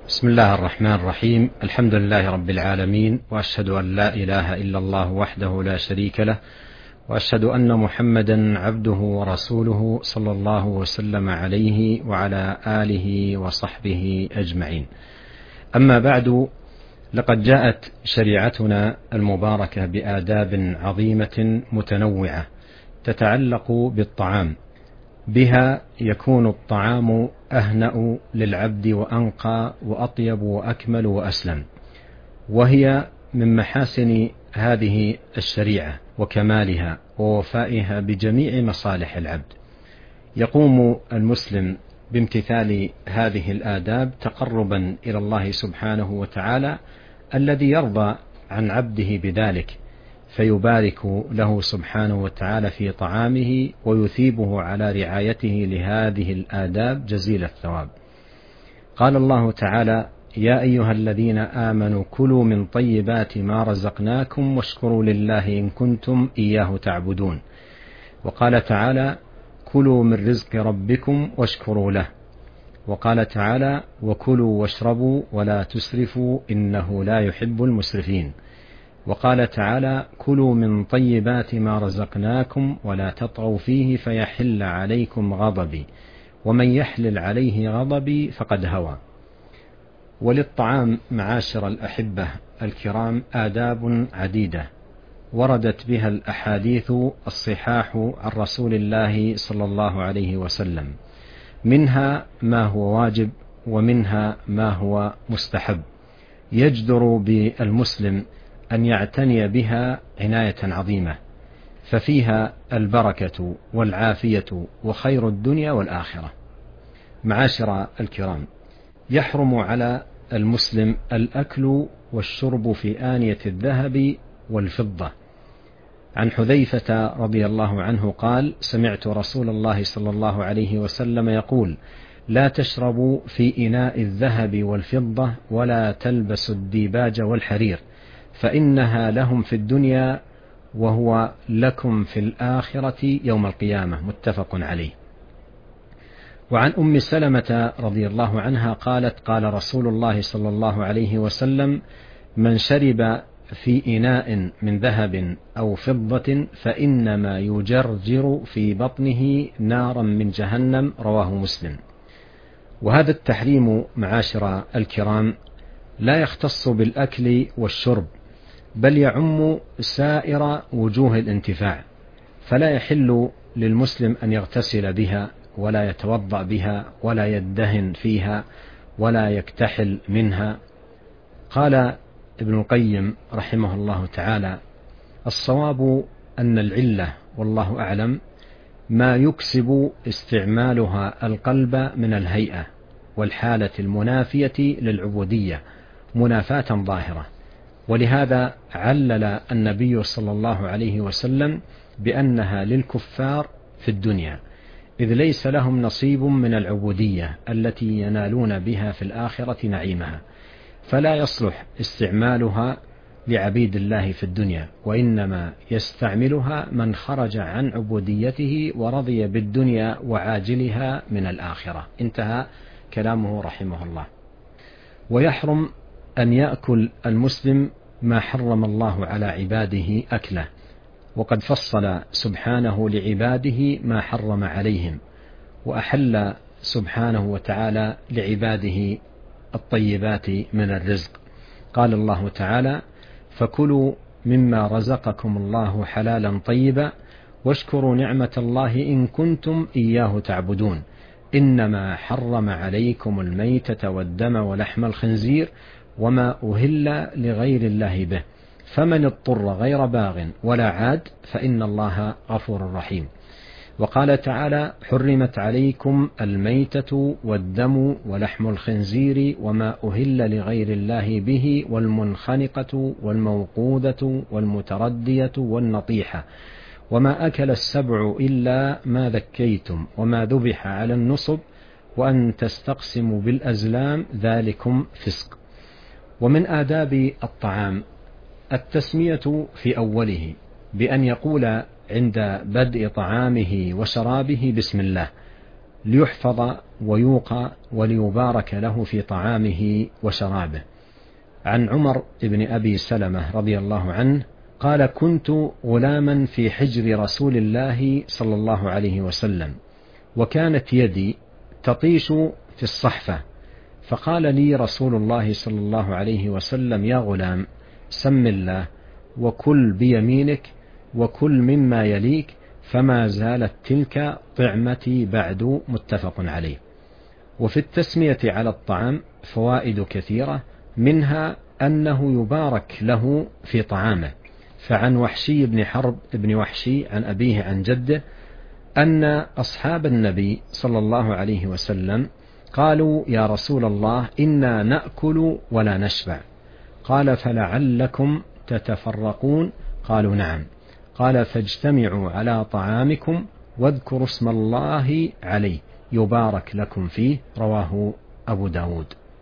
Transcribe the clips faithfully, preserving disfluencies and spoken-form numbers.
بسم الله الرحمن الرحيم. الحمد لله رب العالمين، وأشهد أن لا إله إلا الله وحده لا شريك له، وأشهد أن محمدا عبده ورسوله صلى الله وسلم عليه وعلى آله وصحبه أجمعين. أما بعد، لقد جاءت شريعتنا المباركة بآداب عظيمة متنوعة تتعلق بالطعام، بها يكون الطعام أهنأ للعبد وأنقى وأطيب وأكمل وأسلم، وهي من محاسن هذه الشريعة وكمالها ووفائها بجميع مصالح العبد. يقوم المسلم بامتثال هذه الآداب تقربا إلى الله سبحانه وتعالى الذي يرضى عن عبده بذلك، فيبارك له سبحانه وتعالى في طعامه ويثيبه على رعايته لهذه الآداب جزيل الثواب. قال الله تعالى: يا أيها الذين آمنوا كلوا من طيبات ما رزقناكم واشكروا لله إن كنتم إياه تعبدون. وقال تعالى: كلوا من رزق ربكم واشكروا له. وقال تعالى: وكلوا واشربوا ولا تسرفوا إنه لا يحب المسرفين. وقال تعالى: كلوا من طيبات ما رزقناكم ولا تطغوا فيه فيحل عليكم غضبي ومن يحلل عليه غضبي فقد هوى. وللطعام معاشر الأحبة الكرام آداب عديدة وردت بها الأحاديث الصحاح عن رسول الله صلى الله عليه وسلم، منها ما هو واجب ومنها ما هو مستحب، يجدر بالمسلم أن يعتني بها عناية عظيمة، ففيها البركة والعافية وخير الدنيا والآخرة. معاشر الكرام، يحرم على المسلم الأكل والشرب في آنية الذهب والفضة. عن حذيفة رضي الله عنه قال: سمعت رسول الله صلى الله عليه وسلم يقول: لا تشربوا في إناء الذهب والفضة ولا تلبسوا الديباج والحرير، فإنها لهم في الدنيا وهو لكم في الآخرة يوم القيامة. متفق عليه. وعن أم سلمة رضي الله عنها قالت: قال رسول الله صلى الله عليه وسلم: من شرب في إناء من ذهب أو فضة فإنما يجرجر في بطنه نارا من جهنم. رواه مسلم. وهذا التحريم معاشر الكرام لا يختص بالأكل والشرب، بل يعم سائر وجوه الانتفاع، فلا يحل للمسلم أن يغتسل بها ولا يتوضأ بها ولا يدهن فيها ولا يكتحل منها. قال ابن القيم رحمه الله تعالى: الصواب أن العلة والله أعلم ما يكسب استعمالها القلب من الهيئة والحالة المنافية للعبودية منافاة ظاهرة. ولهذا علل النبي صلى الله عليه وسلم بأنها للكفار في الدنيا، إذ ليس لهم نصيب من العبودية التي ينالون بها في الآخرة نعيمها، فلا يصلح استعمالها لعبيد الله في الدنيا، وإنما يستعملها من خرج عن عبوديته ورضي بالدنيا وعاجلها من الآخرة. انتهى كلامه رحمه الله. ويحرم أن يأكل المسلم ما حرم الله على عباده أكله، وقد فصل سبحانه لعباده ما حرم عليهم، وأحل سبحانه وتعالى لعباده الطيبات من الرزق. قال الله تعالى: فكلوا مما رزقكم الله حلالا طيبا واشكروا نعمة الله إن كنتم إياه تعبدون، إنما حرم عليكم الميتة والدم ولحم الخنزير وما أهل لغير الله به، فمن اضطر غير باغ ولا عاد فإن الله غفور رحيم. وقال تعالى: حرمت عليكم الميتة والدم ولحم الخنزير وما أهل لغير الله به والمنخنقة والموقوذة والمتردية والنطيحة وما أكل السبع إلا ما ذكيتم وما ذبح على النصب وأن تستقسموا بالأزلام ذلكم فسق. ومن آداب الطعام التسمية في أوله بأن يقول عند بدء طعامه وشرابه: بسم الله، ليحفظ ويوقى وليبارك له في طعامه وشرابه. عن عمر بن أبي سلمة رضي الله عنه قال: كنت غلاما في حجر رسول الله صلى الله عليه وسلم، وكانت يدي تطيش في الصحفة، فقال لي رسول الله صلى الله عليه وسلم: يا غلام، سم الله وكل بيمينك وكل مما يليك، فما زالت تلك طعمتي بعد. متفق عليه. وفي التسمية على الطعام فوائد كثيرة، منها أنه يبارك له في طعامه. فعن وحشي بن حرب بن وحشي عن أبيه عن جده أن أصحاب النبي صلى الله عليه وسلم قالوا: يا رسول الله، إنا نأكل ولا نشبع. قال: فلعلكم تتفرقون؟ قالوا: نعم. قال: فاجتمعوا على طعامكم واذكروا اسم الله عليه يبارك لكم فيه. رواه أبو داود.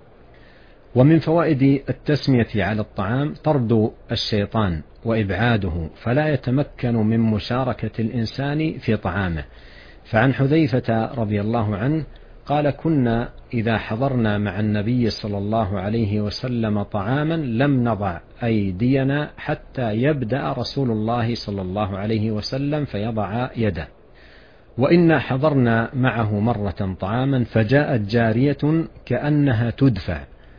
ومن فوائد التسمية على الطعام طرد الشيطان وإبعاده، فلا يتمكن من مشاركة الإنسان في طعامه. فعن حذيفة رضي الله عنه قال: كنا إذا حضرنا مع النبي صلى الله عليه وسلم طعاما لم نضع أيدينا حتى يبدأ رسول الله صلى الله عليه وسلم فيضع يده. وإنا حضرنا معه مرة طعاما فجاءت جارية كأنها تدفع،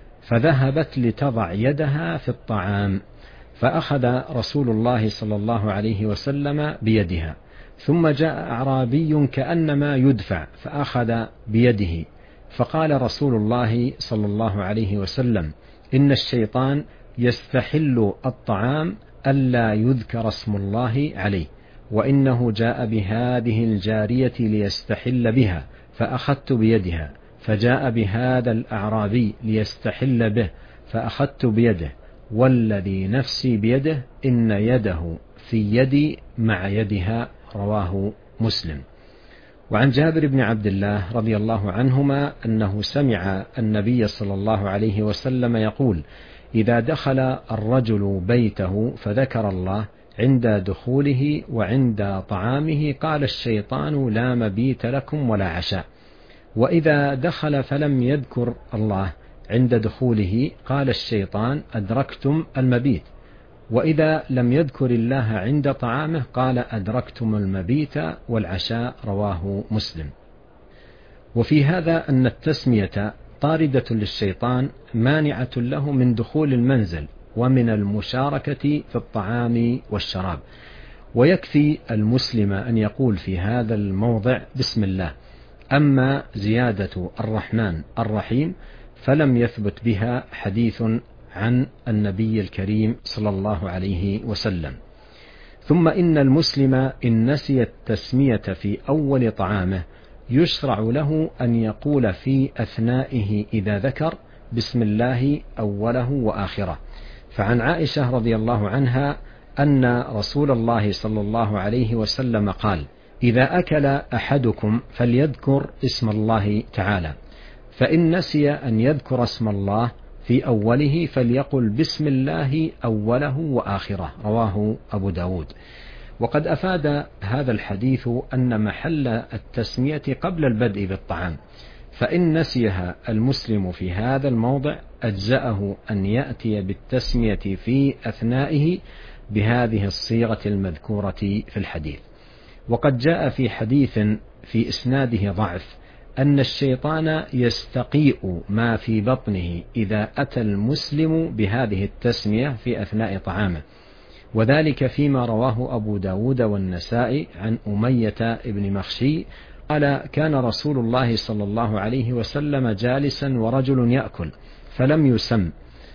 فذهبت لتضع يدها في الطعام، فأخذ رسول الله صلى الله عليه وسلم بيدها. ثم جاء أعرابي كأنما يدفع، فأخذ بيده، فقال رسول الله صلى الله عليه وسلم: إن الشيطان يستحل الطعام ألا يذكر اسم الله عليه، وإنه جاء بهذه الجارية ليستحل بها، فأخذت بيدها. فجاء بهذا الأعرابي ليستحل به، فأخذت بيده، والذي نفسي بيده إن يده في يدي مع يدها. رواه مسلم. وعن جابر بن عبد الله رضي الله عنهما أنه سمع النبي صلى الله عليه وسلم يقول: إذا دخل الرجل بيته فذكر الله عند دخوله وعند طعامه قال الشيطان: لا مبيت لكم ولا عشاء. وإذا دخل فلم يذكر الله عند دخوله قال الشيطان: أدركتم المبيت. وإذا لم يذكر الله عند طعامه قال: أدركتم المبيت والعشاء. رواه مسلم. وفي هذا أن التسمية طاردة للشيطان مانعة له من دخول المنزل ومن المشاركة في الطعام والشراب. ويكفي المسلم أن يقول في هذا الموضع: بسم الله. أما زيادة الرحمن الرحيم فلم يثبت بها حديث عن النبي الكريم صلى الله عليه وسلم. ثم إن المسلم إن نسي التسمية في أول طعامه يشرع له أن يقول في أثنائه إذا ذكر: بسم الله أوله وآخره. فعن عائشة رضي الله عنها أن رسول الله صلى الله عليه وسلم قال: إذا أكل أحدكم فليذكر اسم الله تعالى، فإن نسي أن يذكر اسم الله في أوله فليقل بسم الله أوله وآخره. رواه أبو داود. وقد أفاد هذا الحديث أن محل التسمية قبل البدء بالطعام، فإن نسيها المسلم في هذا الموضع أجزأه أن يأتي بالتسمية في أثنائه بهذه الصيغة المذكورة في الحديث. وقد جاء في حديث في إسناده ضعف أن الشيطان يستقيء ما في بطنه إذا أتى المسلم بهذه التسمية في أثناء طعامه، وذلك فيما رواه أبو داود والنسائي عن أمية بن مخشي قال: كان رسول الله صلى الله عليه وسلم جالسا ورجل يأكل فلم يسم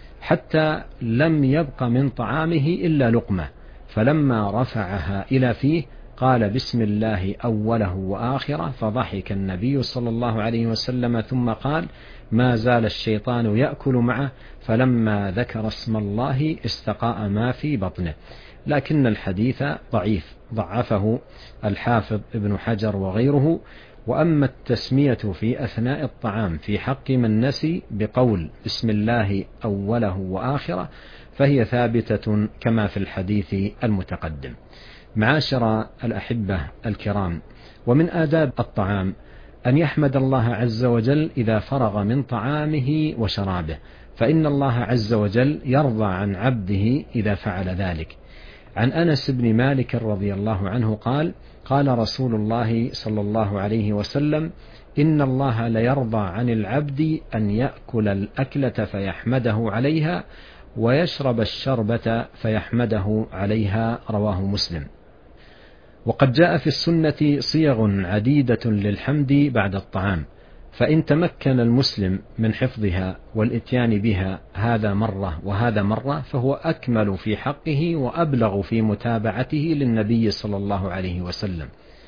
حتى لم يبق من طعامه إلا لقمة، فلما رفعها إلى فيه قال: بسم الله أوله وآخره، فضحك النبي صلى الله عليه وسلم ثم قال: ما زال الشيطان يأكل معه، فلما ذكر اسم الله استقاء ما في بطنه. لكن الحديث ضعيف، ضعفه الحافظ ابن حجر وغيره. وأما التسمية في أثناء الطعام في حق من نسي بقول بسم الله أوله وآخره فهي ثابتة كما في الحديث المتقدم. معاشر الأحبة الكرام، ومن آداب الطعام أن يحمد الله عز وجل إذا فرغ من طعامه وشرابه، فإن الله عز وجل يرضى عن عبده إذا فعل ذلك. عن أنس بن مالك رضي الله عنه قال: قال رسول الله صلى الله عليه وسلم: إن الله ليرضى عن العبد أن يأكل الأكلة فيحمده عليها، ويشرب الشربة فيحمده عليها. رواه مسلم. وقد جاء في السنة صيغ عديدة للحمد بعد الطعام، فإن تمكن المسلم من حفظها والإتيان بها هذا مرة وهذا مرة فهو أكمل في حقه وأبلغ في متابعته للنبي صلى الله عليه وسلم.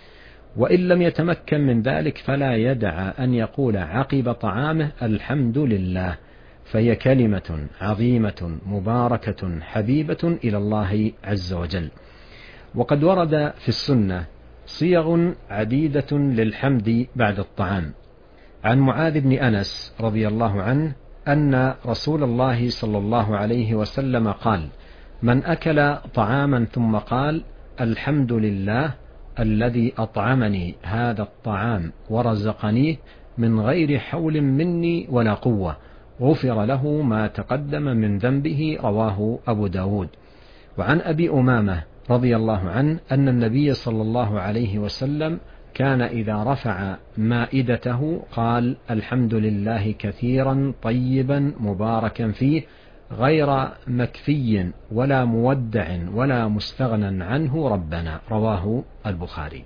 وإن لم يتمكن من ذلك فلا يدع أن يقول عقب طعامه: الحمد لله، فهي كلمة عظيمة مباركة حبيبة إلى الله عز وجل. وقد ورد في السنة صيغ عديدة للحمد بعد الطعام. عن معاذ بن أنس رضي الله عنه أن رسول الله صلى الله عليه وسلم قال: من أكل طعاما ثم قال: الحمد لله الذي أطعمني هذا الطعام ورزقنيه من غير حول مني ولا قوة، غفر له ما تقدم من ذنبه. رواه أبو داود. وعن أبي أمامة رضي الله عنه أن النبي صلى الله عليه وسلم كان إذا رفع مائدته قال: الحمد لله كثيرا طيبا مباركا فيه، غير مكفي ولا مودع ولا مستغنى عنه ربنا. رواه البخاري.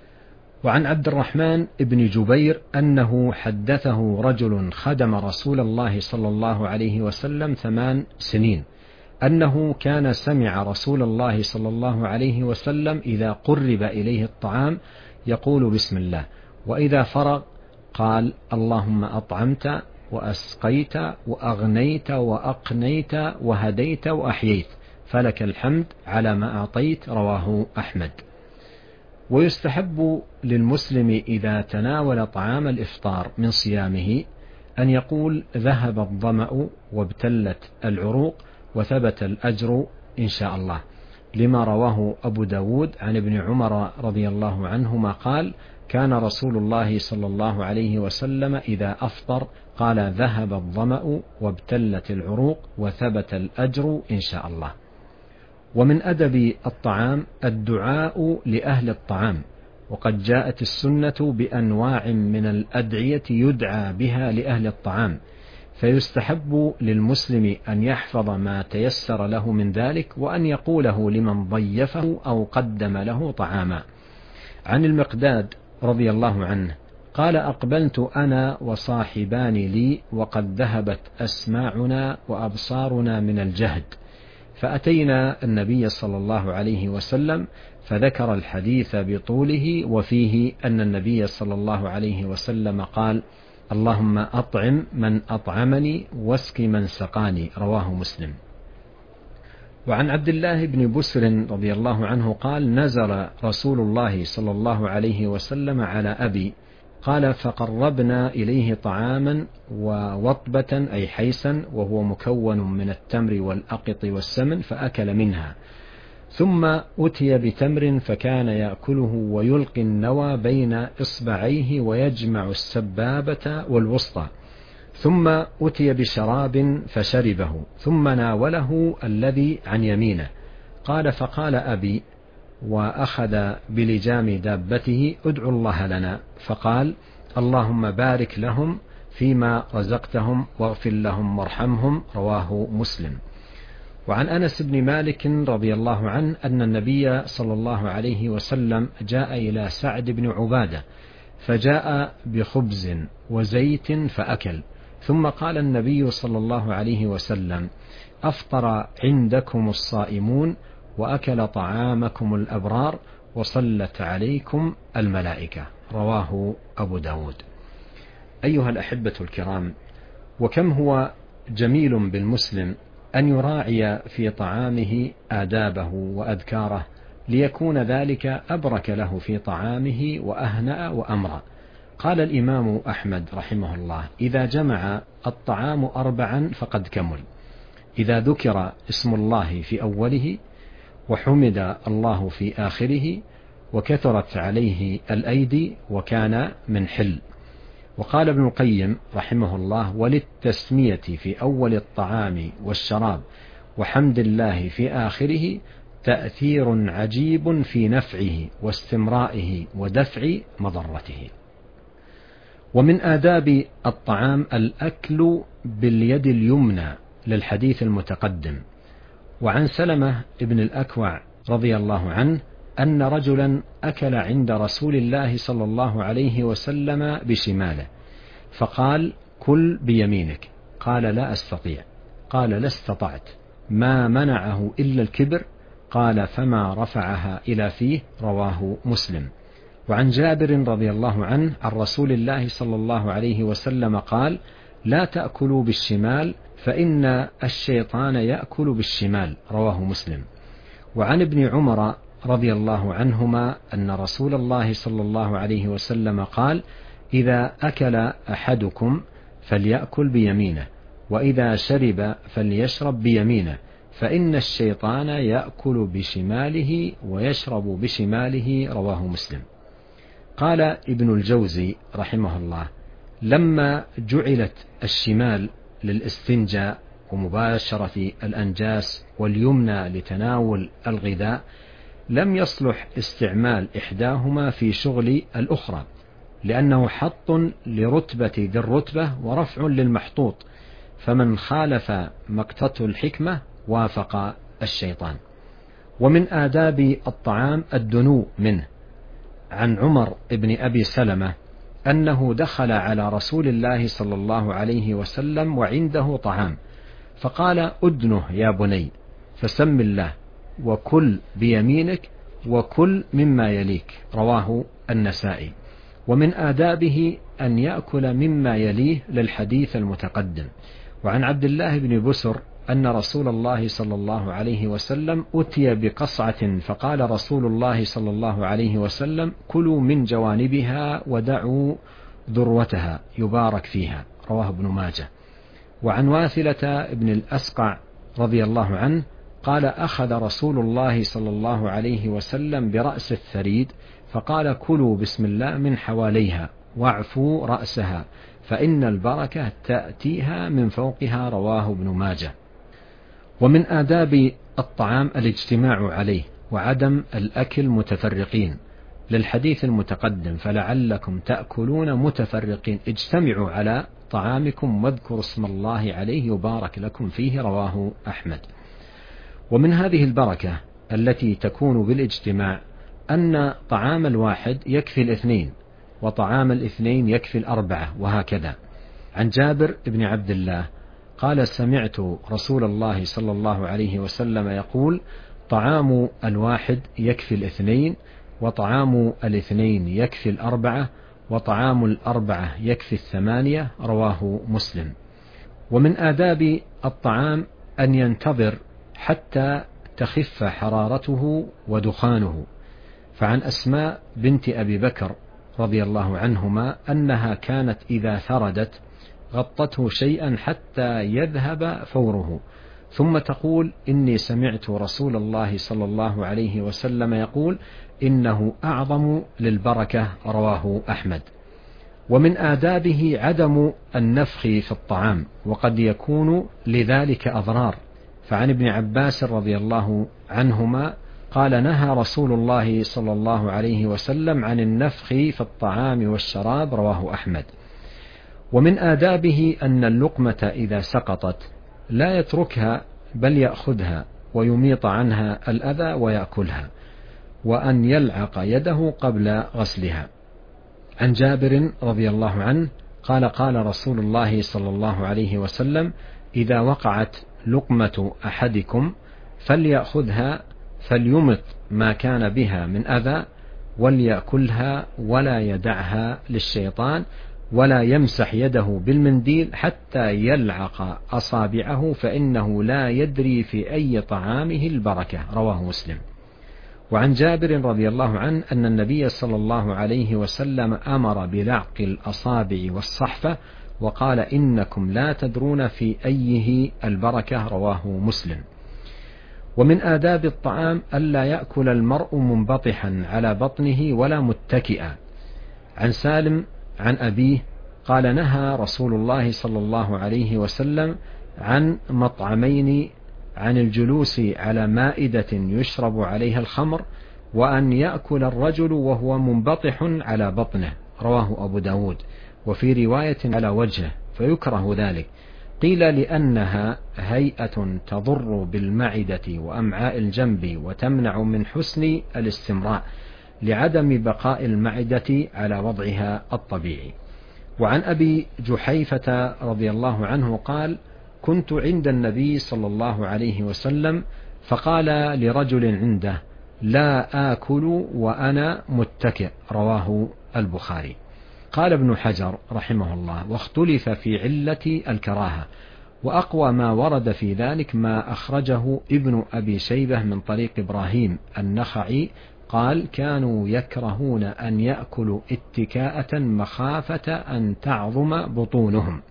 وعن عبد الرحمن بن جبير أنه حدثه رجل خدم رسول الله صلى الله عليه وسلم ثمان سنين أنه كان سمع رسول الله صلى الله عليه وسلم إذا قرب إليه الطعام يقول: بسم الله، وإذا فرغ قال: اللهم أطعمت وأسقيت وأغنيت وأقنيت وهديت وأحييت، فلك الحمد على ما أعطيت. رواه أحمد. ويستحب للمسلم إذا تناول طعام الإفطار من صيامه أن يقول: ذهب الظمأ وابتلت العروق وثبت الأجر إن شاء الله، لما رواه أبو داود عن ابن عمر رضي الله عنهما قال: كان رسول الله صلى الله عليه وسلم إذا أفطر قال: ذهب الظمأ وابتلت العروق وثبت الأجر إن شاء الله. ومن أدب الطعام الدعاء لأهل الطعام، وقد جاءت السنة بأنواع من الأدعية يدعى بها لأهل الطعام، فيستحب للمسلم أن يحفظ ما تيسر له من ذلك وأن يقوله لمن ضيفه أو قدم له طعاما. عن المقداد رضي الله عنه قال: أقبلت أنا وصاحبان لي وقد ذهبت أسماعنا وأبصارنا من الجهد، فأتينا النبي صلى الله عليه وسلم فذكر الحديث بطوله، وفيه أن النبي صلى الله عليه وسلم قال: اللهم أطعم من أطعمني واسق من سقاني. رواه مسلم. وعن عبد الله بن بسر رضي الله عنه قال: نزل رسول الله صلى الله عليه وسلم على أبي، قال: فقربنا إليه طعاما ووطبة أي حيسا، وهو مكون من التمر والأقط والسمن، فأكل منها، ثم أتي بتمر فكان يأكله ويلقي النوى بين إصبعيه ويجمع السبابة والوسطى، ثم أتي بشراب فشربه، ثم ناوله الذي عن يمينه. قال: فقال أبي وأخذ بلجام دابته: ادعوا الله لنا. فقال: اللهم بارك لهم فيما رزقتهم واغفر لهم وارحمهم. رواه مسلم. وعن أنس بن مالك رضي الله عنه أن النبي صلى الله عليه وسلم جاء إلى سعد بن عبادة فجاء بخبز وزيت فأكل، ثم قال النبي صلى الله عليه وسلم: أفطر عندكم الصائمون وأكل طعامكم الأبرار وصلت عليكم الملائكة. رواه أبو داود. أيها الأحبة الكرام، وكم هو جميل بالمسلم أن يراعي في طعامه آدابه وأذكاره ليكون ذلك أبرك له في طعامه وأهنأ وأمرأ. قال الإمام أحمد رحمه الله: إذا جمع الطعام أربعا فقد كمل، إذا ذكر اسم الله في أوله وحمد الله في آخره وكثرت عليه الأيدي وكان من حل. وقال ابن القيم رحمه الله: وللتسمية في أول الطعام والشراب وحمد الله في آخره تأثير عجيب في نفعه واستمرائه ودفع مضرته. ومن آداب الطعام الأكل باليد اليمنى للحديث المتقدم. وعن سلمة ابن الأكوع رضي الله عنه أن رجلا أكل عند رسول الله صلى الله عليه وسلم بشماله، فقال: كل بيمينك. قال: لا أستطيع. قال: لا استطعت. ما منعه إلا الكبر. قال: فما رفعها إلى فيه. رواه مسلم. وعن جابر رضي الله عنه عن رسول الله صلى الله عليه وسلم قال: لا تأكلوا بالشمال فإن الشيطان يأكل بالشمال. رواه مسلم. وعن ابن عمر رضي الله عنهما أن رسول الله صلى الله عليه وسلم قال: إذا أكل أحدكم فليأكل بيمينه، وإذا شرب فليشرب بيمينه، فإن الشيطان يأكل بشماله ويشرب بشماله. رواه مسلم. قال ابن الجوزي رحمه الله: لما جعلت الشمال للاستنجاء ومباشرة الأنجاس واليمنى لتناول الغذاء، لم يصلح استعمال إحداهما في شغل الأخرى، لأنه حط لرتبة ذي الرتبة ورفع للمحطوط، فمن خالف مقتة الحكمة وافق الشيطان. ومن آداب الطعام الدنو منه. عن عمر بن أبي سلمة أنه دخل على رسول الله صلى الله عليه وسلم وعنده طعام، فقال: أدنه يا بني، فسم الله وكل بيمينك وكل مما يليك. رواه النسائي. ومن آدابه أن يأكل مما يليه للحديث المتقدم. وعن عبد الله بن بسر أن رسول الله صلى الله عليه وسلم أتي بقصعة، فقال رسول الله صلى الله عليه وسلم: كلوا من جوانبها ودعوا ذروتها يبارك فيها. رواه ابن ماجه. وعن واثلة بن الأسقع رضي الله عنه قال: أخذ رسول الله صلى الله عليه وسلم برأس الثريد، فقال: كلوا بسم الله من حواليها واعفوا رأسها، فإن البركة تأتيها من فوقها. رواه ابن ماجه. ومن آداب الطعام الاجتماع عليه وعدم الأكل متفرقين للحديث المتقدم: فلعلكم تأكلون متفرقين، اجتمعوا على طعامكم واذكروا اسم الله عليه يبارك لكم فيه. رواه أحمد. ومن هذه البركة التي تكون بالاجتماع أن طعام الواحد يكفي الاثنين، وطعام الاثنين يكفي الأربعة، وهكذا. عن جابر بن عبد الله قال: سمعت رسول الله صلى الله عليه وسلم يقول: طعام الواحد يكفي الاثنين، وطعام الاثنين يكفي الأربعة، وطعام الأربعة يكفي الثمانية. رواه مسلم. ومن آداب الطعام أن ينتظر حتى تخف حرارته ودخانه. فعن أسماء بنت أبي بكر رضي الله عنهما أنها كانت إذا ثردت غطته شيئا حتى يذهب فوره، ثم تقول: إني سمعت رسول الله صلى الله عليه وسلم يقول: إنه أعظم للبركة. رواه أحمد. ومن آدابه عدم النفخ في الطعام، وقد يكون لذلك أضرار. فعن ابن عباس رضي الله عنهما قال: نهى رسول الله صلى الله عليه وسلم عن النفخ في الطعام والشراب. رواه أحمد. ومن آدابه أن اللقمة إذا سقطت لا يتركها، بل يأخذها ويميط عنها الأذى ويأكلها، وأن يلعق يده قبل غسلها. عن جابر رضي الله عنه قال: قال رسول الله صلى الله عليه وسلم: إذا وقعت لقمة أحدكم فليأخذها فليمط ما كان بها من أذى وليأكلها ولا يدعها للشيطان، ولا يمسح يده بالمنديل حتى يلعق أصابعه، فإنه لا يدري في أي طعامه البركة. رواه مسلم. وعن جابر رضي الله عنه أن النبي صلى الله عليه وسلم أمر بلعق الأصابع والصحفة، وقال: إنكم لا تدرون في أيه البركة. رواه مسلم. ومن آداب الطعام ألا يأكل المرء منبطحا على بطنه ولا متكئا. عن سالم عن أبيه قال: نهى رسول الله صلى الله عليه وسلم عن مطعمين، عن الجلوس على مائدة يشرب عليها الخمر، وأن يأكل الرجل وهو منبطح على بطنه، رواه أبو داود، وفي رواية على وجهه، فيكره ذلك. قيل: لأنها هيئة تضر بالمعدة وأمعاء الجنب وتمنع من حسن الاستمراء، لعدم بقاء المعدة على وضعها الطبيعي. وعن أبي جحيفة رضي الله عنه قال: كنت عند النبي صلى الله عليه وسلم فقال لرجل عنده: لا آكل وأنا متكئ، رواه البخاري. قال ابن حجر رحمه الله: واختلف في علة الكراهة، وأقوى ما ورد في ذلك ما أخرجه ابن أبي شيبة من طريق إبراهيم النخعي قال: كانوا يكرهون أن يأكلوا اتكاءة مخافة أن تعظم بطونهم.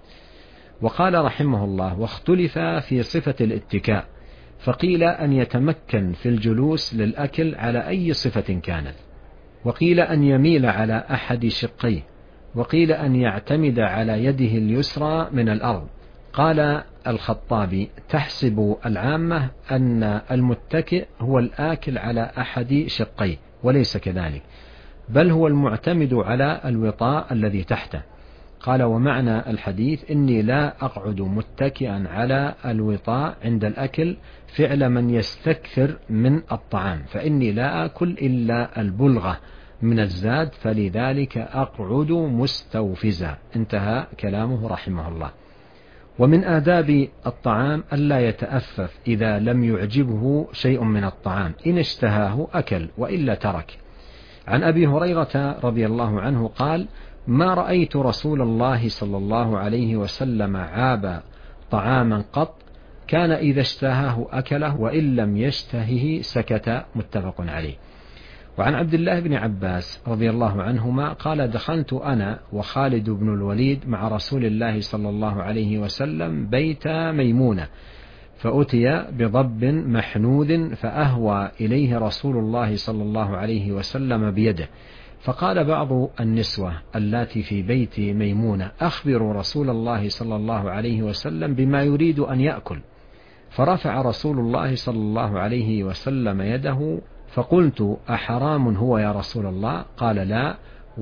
وقال رحمه الله: واختلف في صفة الاتكاء، فقيل أن يتمكن في الجلوس للأكل على أي صفة كانت، وقيل أن يميل على أحد شقيه، وقيل أن يعتمد على يده اليسرى من الأرض. قال الخطابي: تحسب العامة أن المتكئ هو الآكل على أحد شقيه، وليس كذلك، بل هو المعتمد على الوطاء الذي تحته. قال: ومعنى الحديث: إني لا أقعد متكئا على الوطاء عند الأكل فعل من يستكثر من الطعام، فإني لا أكل إلا البلغة من الزاد، فلذلك أقعد مستوفزا. انتهى كلامه رحمه الله. ومن آداب الطعام ألا يتأفف إذا لم يعجبه شيء من الطعام، إن اشتهاه أكل وإلا ترك. عن أبي هريرة رضي الله عنه قال: ما رأيت رسول الله صلى الله عليه وسلم عاب طعاما قط، كان إذا اشتهاه أكله وإن لم يشتهه سكت. متفق عليه. وعن عبد الله بن عباس رضي الله عنهما قال: دخلت أنا وخالد بن الوليد مع رسول الله صلى الله عليه وسلم بيت ميمونة، فأتي بضب محنوذ فأهوى إليه رسول الله صلى الله عليه وسلم بيده، فقال بعض النسوة اللاتي في بيت ميمونة: أخبروا رسول الله صلى الله عليه وسلم بما يريد أن يأكل. فرفع رسول الله صلى الله عليه وسلم يده، فقلت: أحرام هو يا رسول الله؟ قال: لا،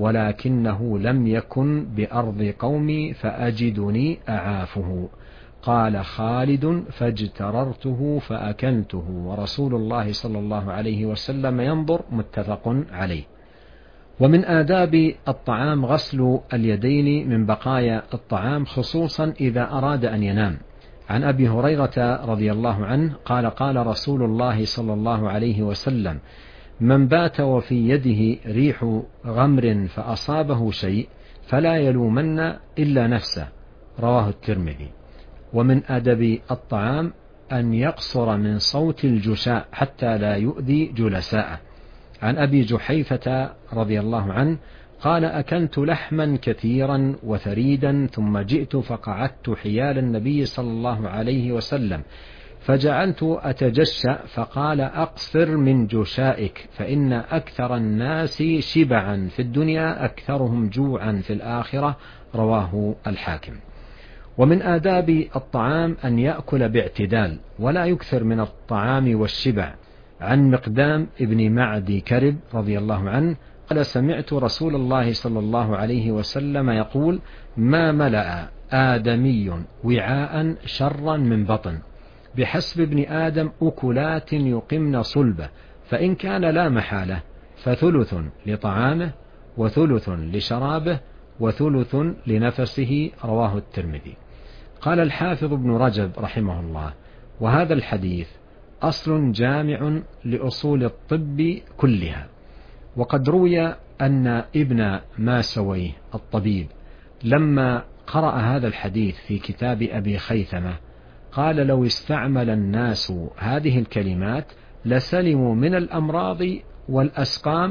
ولكنه لم يكن بأرض قومي فأجدني أعافه. قال خالد: فاجتررته فأكلته ورسول الله صلى الله عليه وسلم ينظر. متفق عليه. ومن آداب الطعام غسل اليدين من بقايا الطعام، خصوصا إذا أراد أن ينام. عن أبي هريرة رضي الله عنه قال: قال رسول الله صلى الله عليه وسلم: من بات وفي يده ريح غمر فأصابه شيء فلا يلومن إلا نفسه، رواه الترمذي. ومن أدب الطعام أن يقصر من صوت الجشاء حتى لا يؤذي جلساءه. عن أبي جحيفة رضي الله عنه قال: أكلت لحما كثيرا وثريدا، ثم جئت فقعدت حيال النبي صلى الله عليه وسلم، فجعلت أتجشأ، فقال: أقصر من جشائك، فإن أكثر الناس شبعا في الدنيا أكثرهم جوعا في الآخرة، رواه الحاكم. ومن آداب الطعام أن يأكل باعتدال ولا يكثر من الطعام والشبع. عن مقدام ابن معدي كرب رضي الله عنه قال: سمعت رسول الله صلى الله عليه وسلم يقول: ما ملأ آدمي وعاء شرا من بطن، بحسب ابن آدم أكلات يقمن صلبه، فإن كان لا محالة فثلث لطعامه وثلث لشرابه وثلث لنفسه، رواه الترمذي. قال الحافظ ابن رجب رحمه الله: وهذا الحديث أصل جامع لأصول الطب كلها. وقد روي أن ابن ماسويه الطبيب لما قرأ هذا الحديث في كتاب أبي خيثمة قال: لو استعمل الناس هذه الكلمات لسلموا من الأمراض والأسقام،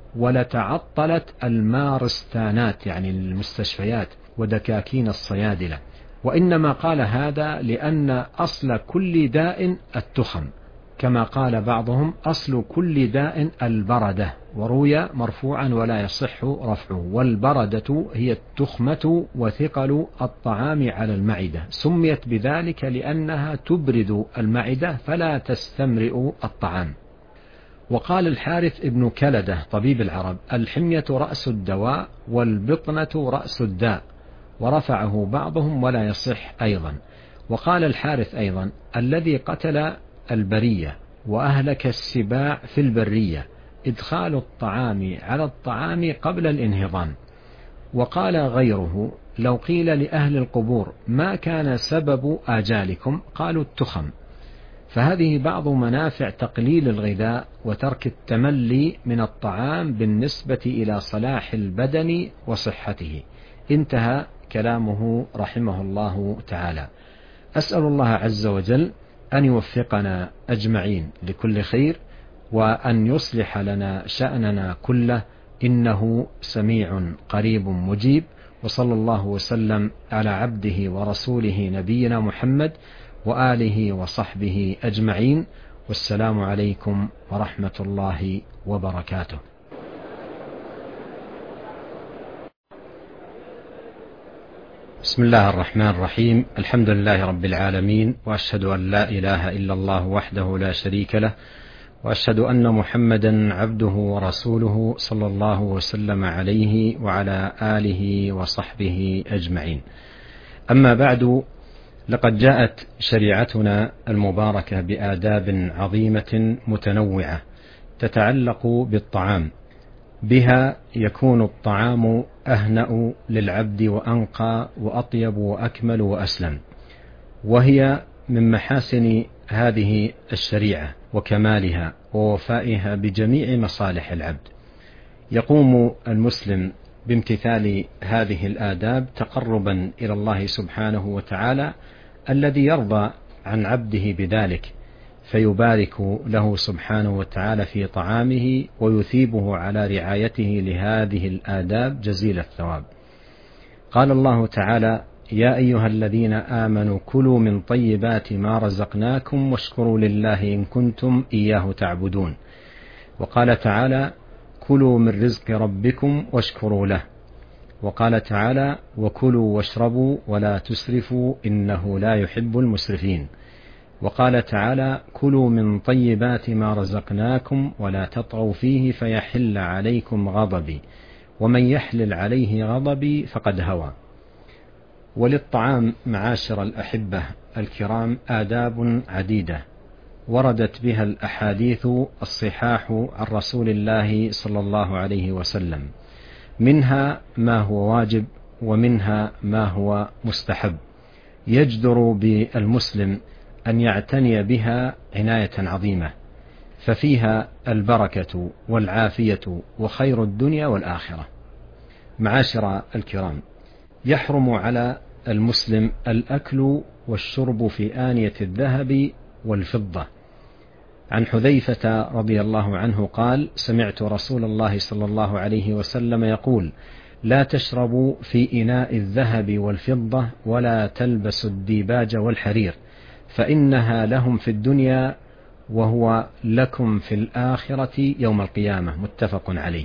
ولتعطلت المارستانات يعني المستشفيات ودكاكين الصيادلة. وإنما قال هذا لأن أصل كل داء التخم، كما قال بعضهم أصل كل داء البردة، وروي مرفوعا ولا يصح رفعه. والبردة هي التخمة وثقل الطعام على المعدة، سميت بذلك لأنها تبرد المعدة فلا تستمرئ الطعام. وقال الحارث ابن كلدة طبيب العرب: الحمية رأس الدواء والبطنة رأس الداء، ورفعه بعضهم ولا يصح أيضا. وقال الحارث أيضا: الذي قتل البرية وأهلك السباع في البرية إدخال الطعام على الطعام قبل الانهضام. وقال غيره: لو قيل لأهل القبور ما كان سبب آجالكم قالوا التخم. فهذه بعض منافع تقليل الغذاء وترك التملي من الطعام بالنسبة إلى صلاح البدن وصحته. انتهى كلامه رحمه الله تعالى. أسأل الله عز وجل أن يوفقنا أجمعين لكل خير، وأن يصلح لنا شأننا كله، إنه سميع قريب مجيب. وصلى الله وسلم على عبده ورسوله نبينا محمد وآله وصحبه أجمعين، والسلام عليكم ورحمة الله وبركاته. بسم الله الرحمن الرحيم. الحمد لله رب العالمين، وأشهد أن لا إله إلا الله وحده لا شريك له، وأشهد أن محمدا عبده ورسوله صلى الله وسلم عليه وعلى آله وصحبه أجمعين. أما بعد، لقد جاءت شريعتنا المباركة بآداب عظيمة متنوعة تتعلق بالطعام، بها يكون الطعام أهنأ للعبد وأنقى وأطيب وأكمل وأسلم، وهي من محاسن هذه الشريعة وكمالها ووفائها بجميع مصالح العبد. يقوم المسلم بامتثال هذه الآداب تقربا إلى الله سبحانه وتعالى الذي يرضى عن عبده بذلك، فيبارك له سبحانه وتعالى في طعامه ويثيبه على رعايته لهذه الآداب جزيل الثواب. قال الله تعالى: يا أيها الذين آمنوا كلوا من طيبات ما رزقناكم واشكروا لله إن كنتم إياه تعبدون. وقال تعالى: كلوا من رزق ربكم واشكروا له. وقال تعالى: وكلوا واشربوا ولا تسرفوا إنه لا يحب المسرفين. وقال تعالى: كلوا من طيبات ما رزقناكم ولا تطغوا فيه فيحل عليكم غضبي ومن يحلل عليه غضبي فقد هوى. وللطعام معاشر الأحبة الكرام آداب عديدة وردت بها الأحاديث الصحاح عن رسول الله صلى الله عليه وسلم، منها ما هو واجب ومنها ما هو مستحب، يجدر بالمسلم أن يعتني بها عناية عظيمة، ففيها البركة والعافية وخير الدنيا والآخرة. معاشر الكرام، يحرم على المسلم الأكل والشرب في آنية الذهب والفضة. عن حذيفة رضي الله عنه قال: سمعت رسول الله صلى الله عليه وسلم يقول: لا تشربوا في إناء الذهب والفضة ولا تلبسوا الديباج والحرير، فإنها لهم في الدنيا وهو لكم في الآخرة يوم القيامة. متفق عليه.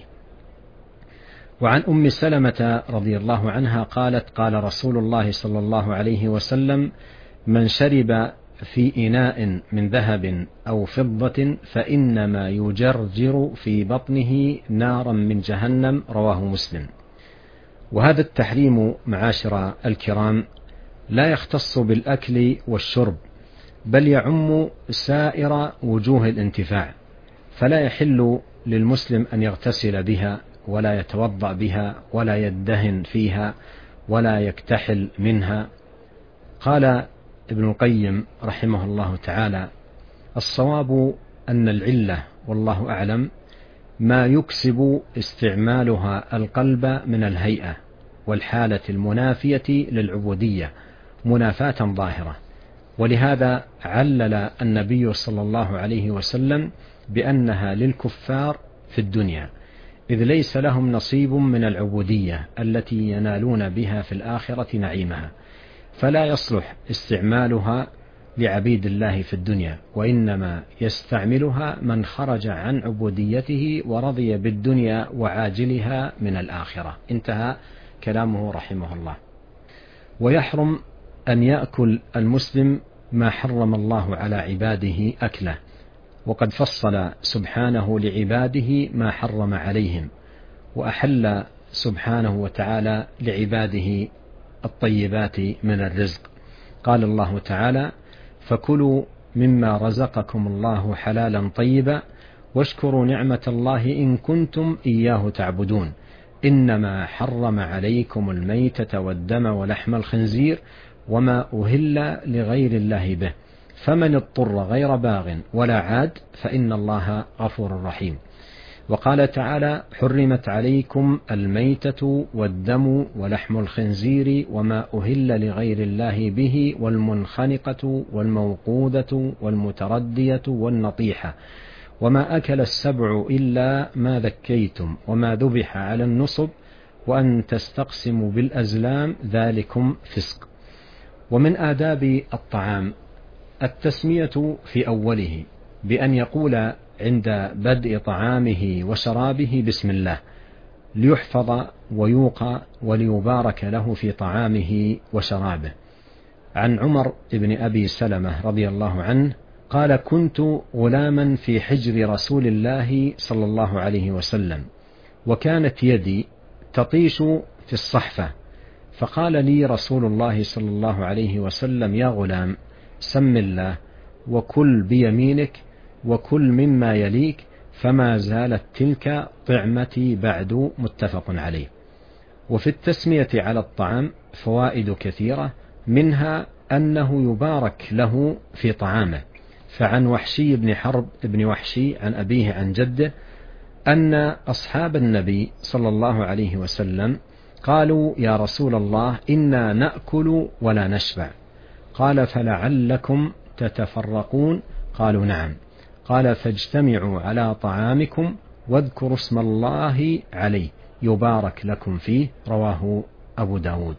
وعن أم سلمة رضي الله عنها قالت: قال رسول الله صلى الله عليه وسلم: من شرب في إناء من ذهب أو فضة فإنما يجرجر في بطنه نارا من جهنم. رواه مسلم. وهذا التحريم معاشر الكرام لا يختص بالأكل والشرب، بل يعم سائر وجوه الانتفاع، فلا يحل للمسلم أن يغتسل بها ولا يتوضأ بها ولا يدهن فيها ولا يكتحل منها. قال ابن القيم رحمه الله تعالى: الصواب أن العلة والله أعلم ما يكسب استعمالها القلب من الهيئة والحالة المنافية للعبودية منافاة ظاهرة، ولهذا علل النبي صلى الله عليه وسلم بأنها للكفار في الدنيا، إذ ليس لهم نصيب من العبودية التي ينالون بها في الآخرة نعيمها، فلا يصلح استعمالها لعبيد الله في الدنيا، وإنما يستعملها من خرج عن عبوديته ورضي بالدنيا وعاجلها من الآخرة. انتهى كلامه رحمه الله. ويحرم أن يأكل المسلم ما حرم الله على عباده أكله، وقد فصل سبحانه لعباده ما حرم عليهم، وأحل سبحانه وتعالى لعباده الطيبات من الرزق. قال الله تعالى: فكلوا مما رزقكم الله حلالا طيبا واشكروا نعمة الله إن كنتم إياه تعبدون، إنما حرم عليكم الميتة والدم ولحم الخنزير وما أهل لغير الله به، فمن اضطر غير باغ ولا عاد فإن الله غفور رحيم. وقال تعالى: حرمت عليكم الميتة والدم ولحم الخنزير وما أهل لغير الله به والمنخنقة والموقوذة والمتردية والنطيحة وما أكل السبع إلا ما ذكيتم وما ذبح على النصب وأن تستقسموا بالأزلام ذلكم فسق. ومن آداب الطعام التسمية في أوله بأن يقول عند بدء طعامه وشرابه بسم الله، ليحفظ ويوقى وليبارك له في طعامه وشرابه. عن عمر بن أبي سلمة رضي الله عنه قال: كنت غلاما في حجر رسول الله صلى الله عليه وسلم، وكانت يدي تطيش في الصحفة، فقال لي رسول الله صلى الله عليه وسلم: يا غلام، سم الله وكل بيمينك وكل مما يليك، فما زالت تلك طعمتي بعد. متفق عليه. وفي التسمية على الطعام فوائد كثيرة، منها أنه يبارك له في طعامه. فعن وحشي بن حرب بن وحشي عن أبيه عن جده أن أصحاب النبي صلى الله عليه وسلم قالوا: يا رسول الله، إنا نأكل ولا نشبع. قال: فلعلكم تتفرقون؟ قالوا: نعم. قال: فاجتمعوا على طعامكم واذكروا اسم الله عليه يبارك لكم فيه. رواه أبو داود.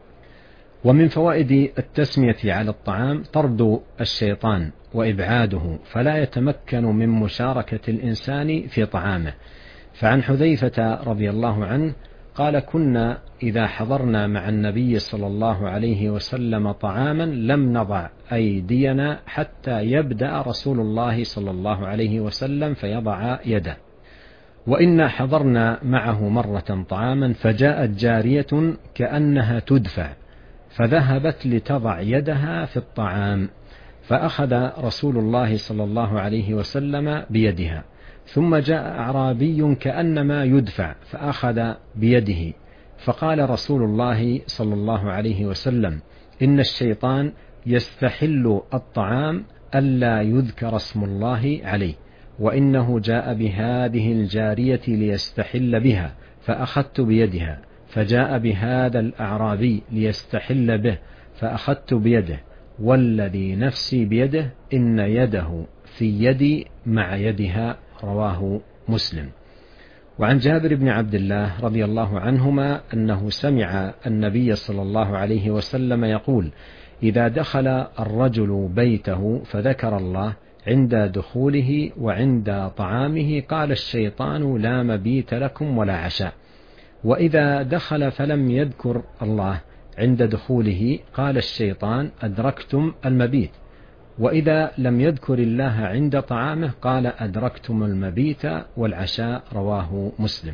ومن فوائد التسمية على الطعام طرد الشيطان وإبعاده، فلا يتمكن من مشاركة الإنسان في طعامه. فعن حذيفة رضي الله عنه قال: كنا إذا حضرنا مع النبي صلى الله عليه وسلم طعاما لم نضع أيدينا حتى يبدأ رسول الله صلى الله عليه وسلم فيضع يده. وإنا حضرنا معه مرة طعاما فجاءت جارية كأنها تدفع، فذهبت لتضع يدها في الطعام، فأخذ رسول الله صلى الله عليه وسلم بيدها، ثم جاء أعرابي كأنما يدفع فأخذ بيده، فقال رسول الله صلى الله عليه وسلم: إن الشيطان يستحل الطعام ألا يذكر اسم الله عليه، وإنه جاء بهذه الجارية ليستحل بها، فأخذت بيدها، فجاء بهذا الأعرابي ليستحل به، فأخذت بيده، والذي نفسي بيده إن يده في يدي مع يدها. رواه مسلم. وعن جابر بن عبد الله رضي الله عنهما أنه سمع النبي صلى الله عليه وسلم يقول: إذا دخل الرجل بيته فذكر الله عند دخوله وعند طعامه قال الشيطان: لا مبيت لكم ولا عشاء. وإذا دخل فلم يذكر الله عند دخوله قال الشيطان: أدركتم المبيت. وإذا لم يذكر الله عند طعامه قال: أدركتم المبيت والعشاء. رواه مسلم.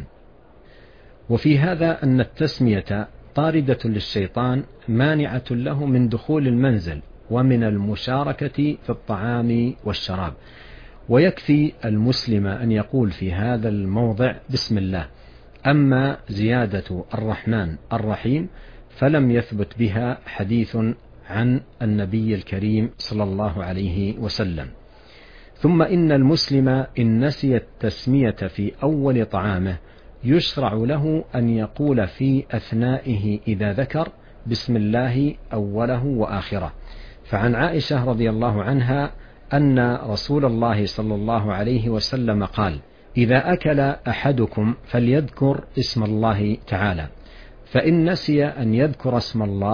وفي هذا أن التسمية طاردة للشيطان مانعة له من دخول المنزل ومن المشاركة في الطعام والشراب. ويكفي المسلم أن يقول في هذا الموضع بسم الله. أما زيادة الرحمن الرحيم فلم يثبت بها حديث عن النبي الكريم صلى الله عليه وسلم. ثم إن المسلم إن نسي التسمية في أول طعامه يشرع له أن يقول في أثنائه إذا ذكر بسم الله أوله وآخره. فعن عائشة رضي الله عنها أن رسول الله صلى الله عليه وسلم قال: إذا أكل أحدكم فليذكر اسم الله تعالى، فإن نسي أن يذكر اسم الله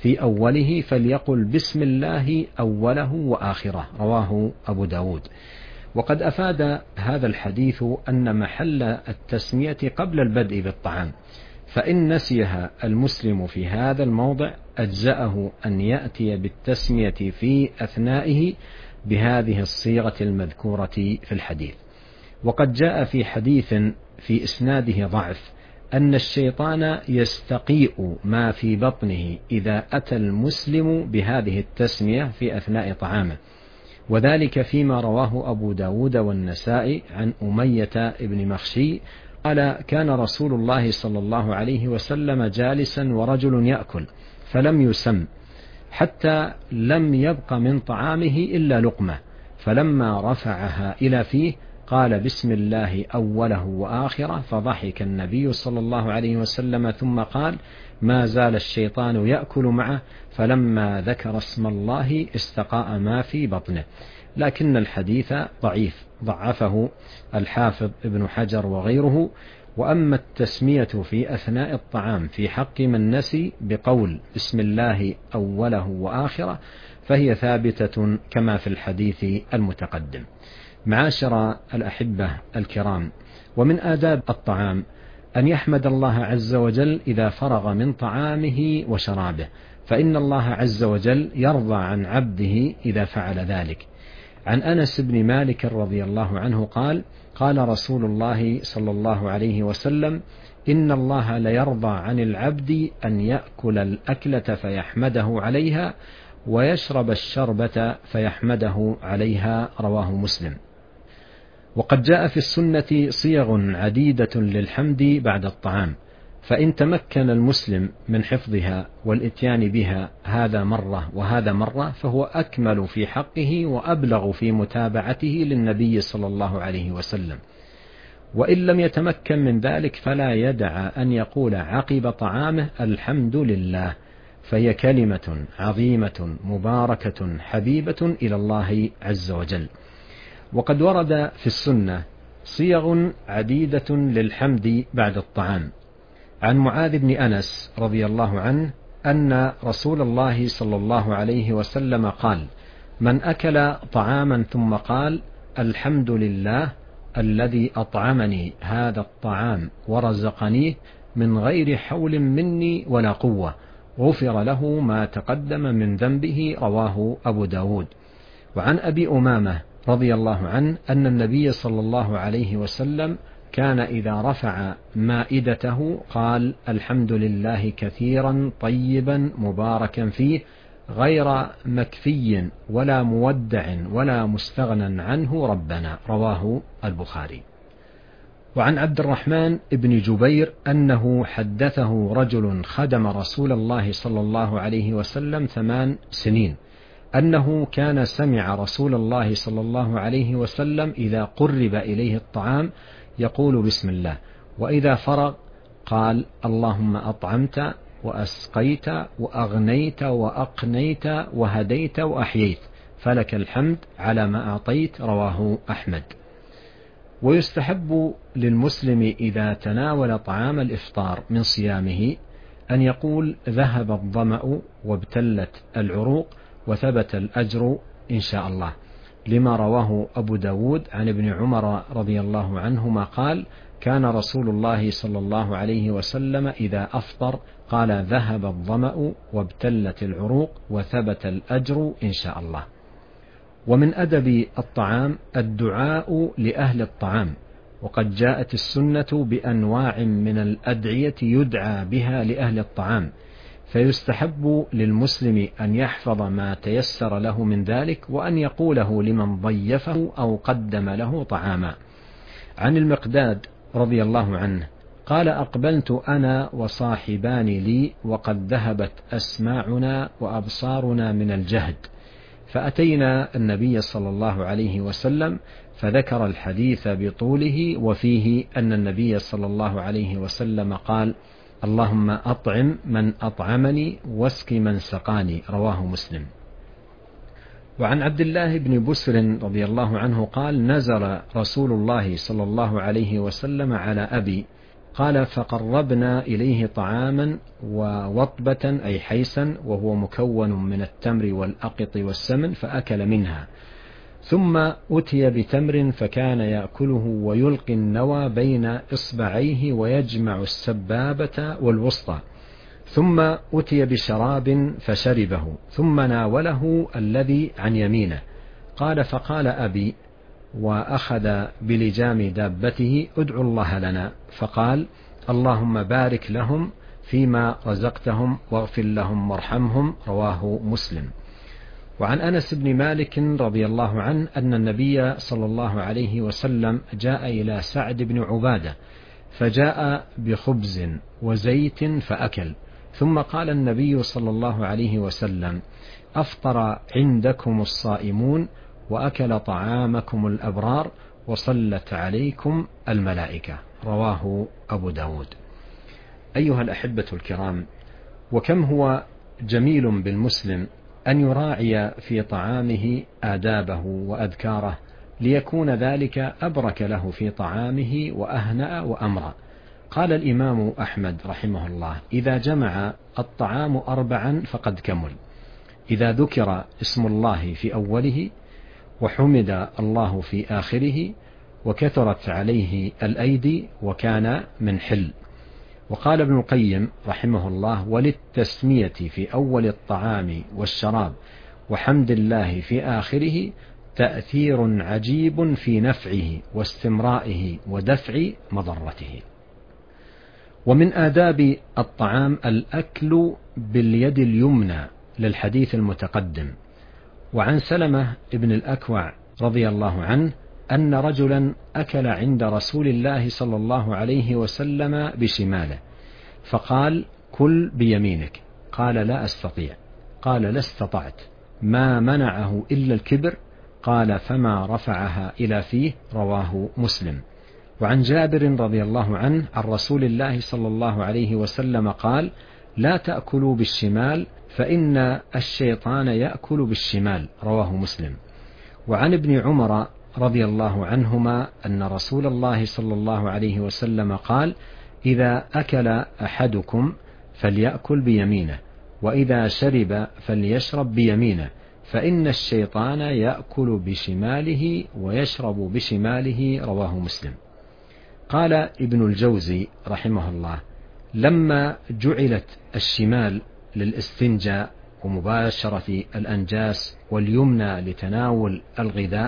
في أوله فليقل بسم الله أوله وآخره، رواه أبو داود. وقد أفاد هذا الحديث أن محل التسمية قبل البدء بالطعام، فإن نسيها المسلم في هذا الموضع أجزأه أن يأتي بالتسمية في أثنائه بهذه الصيغة المذكورة في الحديث. وقد جاء في حديث في إسناده ضعف أن الشيطان يستقيء ما في بطنه إذا أتى المسلم بهذه التسمية في أثناء طعامه، وذلك فيما رواه أبو داود والنسائي عن أمية بن مخشي قال: كان رسول الله صلى الله عليه وسلم جالسا ورجل يأكل فلم يسم حتى لم يبق من طعامه إلا لقمة، فلما رفعها إلى فيه قال بسم الله أوله وآخره، فضحك النبي صلى الله عليه وسلم ثم قال: ما زال الشيطان يأكل معه، فلما ذكر اسم الله استقاء ما في بطنه. لكن الحديث ضعيف، ضعفه الحافظ ابن حجر وغيره. وأما التسمية في أثناء الطعام في حق من نسي بقول بسم الله أوله وآخره فهي ثابتة كما في الحديث المتقدم. معاشر الأحبة الكرام، ومن آداب الطعام أن يحمد الله عز وجل إذا فرغ من طعامه وشرابه، فإن الله عز وجل يرضى عن عبده إذا فعل ذلك. عن أنس بن مالك رضي الله عنه قال: قال رسول الله صلى الله عليه وسلم: إن الله ليرضى عن العبد أن يأكل الأكلة فيحمده عليها ويشرب الشربة فيحمده عليها، رواه مسلم. وقد جاء في السنة صيغ عديدة للحمد بعد الطعام، فإن تمكن المسلم من حفظها والإتيان بها هذا مرة وهذا مرة فهو أكمل في حقه وأبلغ في متابعته للنبي صلى الله عليه وسلم. وإن لم يتمكن من ذلك فلا يدع أن يقول عقب طعامه الحمد لله، فهي كلمة عظيمة مباركة حبيبة إلى الله عز وجل. وقد ورد في السنة صيغ عديدة للحمد بعد الطعام. عن معاذ بن أنس رضي الله عنه أن رسول الله صلى الله عليه وسلم قال: من أكل طعاما ثم قال الحمد لله الذي أطعمني هذا الطعام ورزقنيه من غير حول مني ولا قوة غفر له ما تقدم من ذنبه، رواه أبو داود. وعن أبي أمامة رضي الله عنه أن النبي صلى الله عليه وسلم كان إذا رفع مائدته قال الحمد لله كثيرا طيبا مباركا فيه غير مكفي ولا مودع ولا مستغنى عنه ربنا، رواه البخاري. وعن عبد الرحمن بن جبير أنه حدثه رجل خدم رسول الله صلى الله عليه وسلم ثمان سنين أنه كان سمع رسول الله صلى الله عليه وسلم إذا قرب إليه الطعام يقول بسم الله، وإذا فرغ قال اللهم أطعمت وأسقيت وأغنيت وأقنيت وهديت وأحييت فلك الحمد على ما أعطيت، رواه أحمد. ويستحب للمسلم إذا تناول طعام الإفطار من صيامه أن يقول ذهب الظمأ وابتلت العروق وثبت الأجر إن شاء الله، لما رواه أبو داود عن ابن عمر رضي الله عنهما قال: كان رسول الله صلى الله عليه وسلم إذا أفطر قال ذهب الظمأ وابتلت العروق وثبت الأجر إن شاء الله. ومن أدب الطعام الدعاء لأهل الطعام، وقد جاءت السنة بأنواع من الأدعية يدعى بها لأهل الطعام، فيستحب للمسلم أن يحفظ ما تيسر له من ذلك وأن يقوله لمن ضيفه أو قدم له طعاما. عن المقداد رضي الله عنه قال: أقبلت أنا وصاحبان لي وقد ذهبت أسماعنا وأبصارنا من الجهد، فأتينا النبي صلى الله عليه وسلم فذكر الحديث بطوله، وفيه أن النبي صلى الله عليه وسلم قال: اللهم أطعم من أطعمني واسق من سقاني، رواه مسلم. وعن عبد الله بن بسر رضي الله عنه قال: نزل رسول الله صلى الله عليه وسلم على أبي قال فقربنا إليه طعاما ووطبة أي حيسا وهو مكون من التمر والأقط والسمن فأكل منها، ثم أتي بتمر فكان يأكله ويلقي النوى بين إصبعيه ويجمع السبابة والوسطى، ثم أتي بشراب فشربه ثم ناوله الذي عن يمينه. قال فقال أبي وأخذ بلجام دابته ادعوا الله لنا، فقال اللهم بارك لهم فيما رزقتهم واغفر لهم وارحمهم، رواه مسلم. وعن أنس بن مالك رضي الله عنه أن النبي صلى الله عليه وسلم جاء إلى سعد بن عبادة فجاء بخبز وزيت فأكل، ثم قال النبي صلى الله عليه وسلم أفطر عندكم الصائمون وأكل طعامكم الأبرار وصلت عليكم الملائكة، رواه أبو داود. أيها الأحبة الكرام، وكم هو جميل بالمسلم أن يراعي في طعامه آدابه وأذكاره ليكون ذلك أبرك له في طعامه وأهنأ وأمرأ. قال الإمام أحمد رحمه الله إذا جمع الطعام أربعا فقد كمل، إذا ذكر اسم الله في أوله وحمد الله في آخره وكثرت عليه الأيدي وكان من حل. وقال ابن القيم رحمه الله وللتسمية في أول الطعام والشراب وحمد الله في آخره تأثير عجيب في نفعه واستمرائه ودفع مضرته. ومن آداب الطعام الأكل باليد اليمنى للحديث المتقدم. وعن سلمة ابن الأكوع رضي الله عنه أن رجلا أكل عند رسول الله صلى الله عليه وسلم بشماله فقال كل بيمينك، قال لا أستطيع، قال لا استطعت، ما منعه إلا الكبر، قال فما رفعها إلى فيه، رواه مسلم. وعن جابر رضي الله عنه عن رسول الله صلى الله عليه وسلم قال لا تأكلوا بالشمال فإن الشيطان يأكل بالشمال، رواه مسلم. وعن ابن عمر رضي الله عنهما أن رسول الله صلى الله عليه وسلم قال إذا أكل أحدكم فليأكل بيمينه، وإذا شرب فليشرب بيمينه، فإن الشيطان يأكل بشماله ويشرب بشماله، رواه مسلم. قال ابن الجوزي رحمه الله لما جعلت الشمال للاستنجاء ومباشرة الأنجاس واليمنى لتناول الغذاء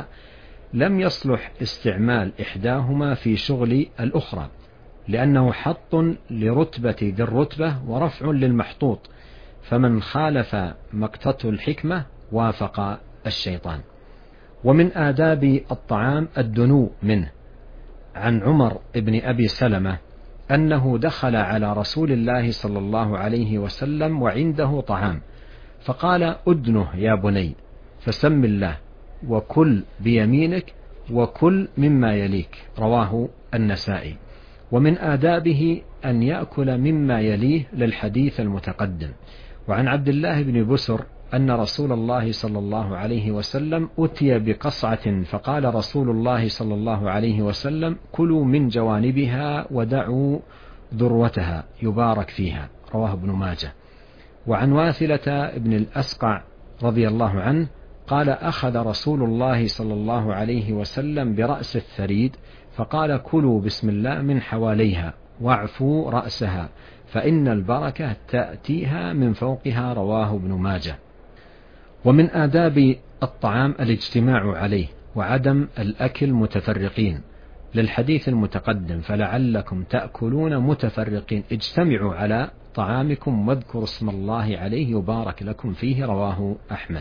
لم يصلح استعمال إحداهما في شغل الأخرى، لأنه حط لرتبة ذي الرتبة ورفع للمحطوط، فمن خالف مقتته الحكمة وافق الشيطان. ومن آداب الطعام الدنو منه. عن عمر بن أبي سلمة أنه دخل على رسول الله صلى الله عليه وسلم وعنده طعام فقال أدنه يا بني فسم الله وكل بيمينك وكل مما يليك، رواه النسائي. ومن آدابه أن يأكل مما يليه للحديث المتقدم. وعن عبد الله بن بسر أن رسول الله صلى الله عليه وسلم أتي بقصعة فقال رسول الله صلى الله عليه وسلم كلوا من جوانبها ودعوا ذروتها يبارك فيها، رواه ابن ماجه. وعن واثلة بن الأسقع رضي الله عنه قال أخذ رسول الله صلى الله عليه وسلم برأس الثريد فقال كلوا بسم الله من حواليها واعفوا رأسها فإن البركة تأتيها من فوقها، رواه ابن ماجه. ومن آداب الطعام الاجتماع عليه وعدم الأكل متفرقين للحديث المتقدم فلعلكم تأكلون متفرقين، اجتمعوا على طعامكم واذكروا اسم الله عليه يبارك لكم فيه، رواه أحمد.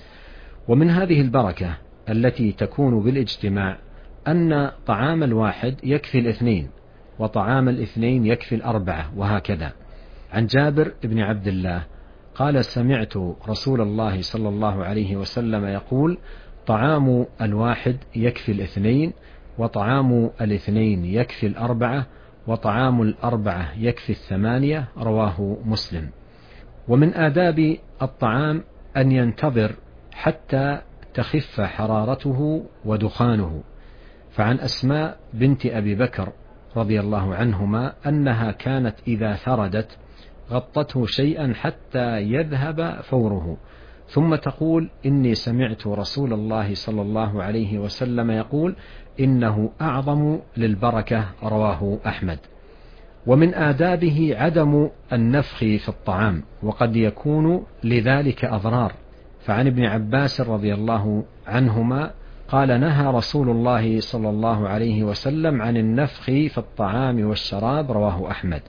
ومن هذه البركة التي تكون بالاجتماع أن طعام الواحد يكفي الاثنين وطعام الاثنين يكفي الأربعة وهكذا. عن جابر بن عبد الله قال سمعت رسول الله صلى الله عليه وسلم يقول طعام الواحد يكفي الاثنين وطعام الاثنين يكفي الأربعة وطعام الأربعة يكفي الثمانية، رواه مسلم. ومن آداب الطعام أن ينتظر حتى تخف حرارته ودخانه. فعن أسماء بنت أبي بكر رضي الله عنهما أنها كانت إذا ثردت غطته شيئا حتى يذهب فوره، ثم تقول: إني سمعت رسول الله صلى الله عليه وسلم يقول: إنه أعظم للبركة. رواه أحمد. ومن آدابه عدم النفخ في الطعام، وقد يكون لذلك أضرار. فعن ابن عباس رضي الله عنهما قال: نهى رسول الله صلى الله عليه وسلم عن النفخ في الطعام والشراب. رواه أحمد.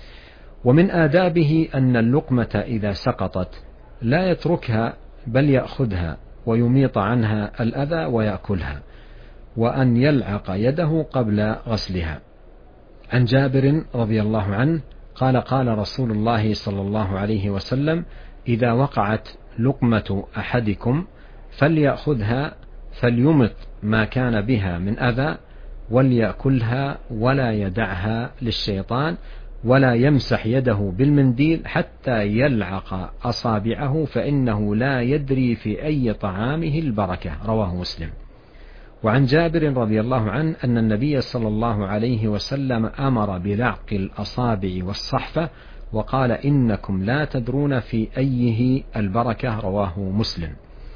ومن آدابه أن اللقمة إذا سقطت لا يتركها، بل يأخذها ويميط عنها الأذى ويأكلها، وأن يلعق يده قبل غسلها. عن جابر رضي الله عنه قال: قال رسول الله صلى الله عليه وسلم: إذا وقعت لقمة أحدكم فليأخذها فليمط ما كان بها من أذى وليأكلها ولا يدعها للشيطان، ولا يمسح يده بالمنديل حتى يلعق أصابعه، فإنه لا يدري في أي طعامه البركة. رواه مسلم. وعن جابر رضي الله عنه أن النبي صلى الله عليه وسلم أمر بلعق الأصابع والصحفة، وقال: إنكم لا تدرون في أيه البركة. رواه مسلم.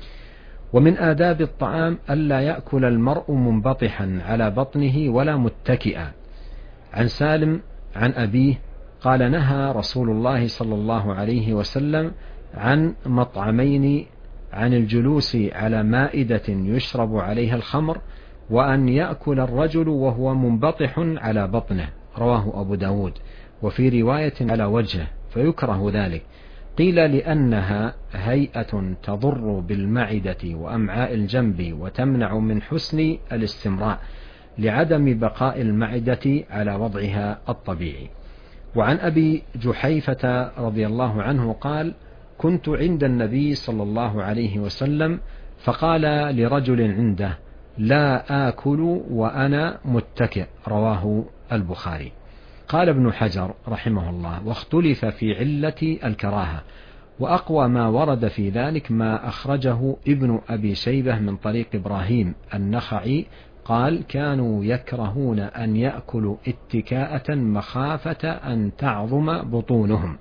ومن آداب الطعام ألا يأكل المرء منبطحا على بطنه ولا متكئا. عن سالم عن أبيه قال: نهى رسول الله صلى الله عليه وسلم عن مطعمين: عن الجلوس على مائدة يشرب عليها الخمر، وأن يأكل الرجل وهو منبطح على بطنه. رواه أبو داود. وفي رواية على وجهه، فيكره ذلك. قيل: لأنها هيئة تضر بالمعدة وأمعاء الجنب وتمنع من حسن الاستمراء، لعدم بقاء المعدة على وضعها الطبيعي. وعن أبي جحيفة رضي الله عنه قال: كنت عند النبي صلى الله عليه وسلم فقال لرجل عنده: لا آكل وأنا متكئ. رواه البخاري. قال ابن حجر رحمه الله: واختلف في علة الكراهة، وأقوى ما ورد في ذلك ما أخرجه ابن أبي شيبة من طريق إبراهيم النخعي قال: كانوا يكرهون أن يأكلوا اتكاءة مخافة أن تعظم بطونهم.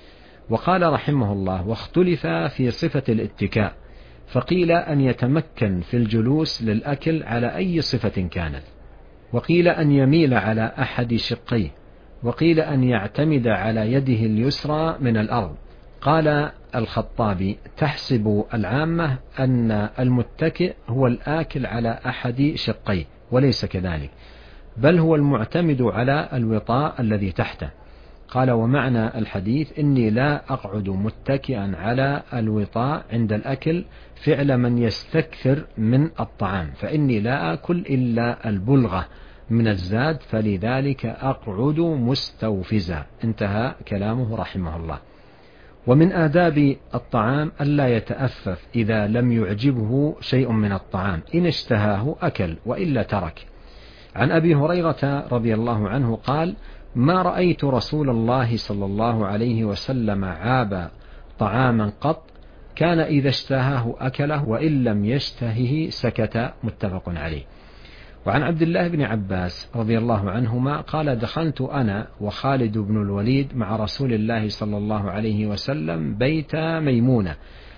وقال رحمه الله: واختلف في صفة الاتكاء، فقيل أن يتمكن في الجلوس للأكل على أي صفة كانت، وقيل أن يميل على أحد شقيه، وقيل أن يعتمد على يده اليسرى من الأرض. قال الخطابي: تحسب العامة أن المتكئ هو الآكل على أحد شقيه، وليس كذلك، بل هو المعتمد على الوطاء الذي تحته. قال: ومعنى الحديث: إني لا أقعد متكئا على الوطاء عند الأكل فعل من يستكثر من الطعام، فإني لا أكل إلا البلغة من الزاد، فلذلك أقعد مستوفزا. انتهى كلامه رحمه الله. ومن آداب الطعام ألا يتأفف إذا لم يعجبه شيء من الطعام، إن اشتهاه أكل وإلا ترك. عن أبي هريرة رضي الله عنه قال: ما رأيت رسول الله صلى الله عليه وسلم عاب طعاما قط، كان إذا اشتهاه أكله وإن لم يشتهه سكت. متفق عليه. وعن عبد الله بن عباس رضي الله عنهما قال: دخلت أنا وخالد بن الوليد مع رسول الله صلى الله عليه وسلم بيت ميمونة،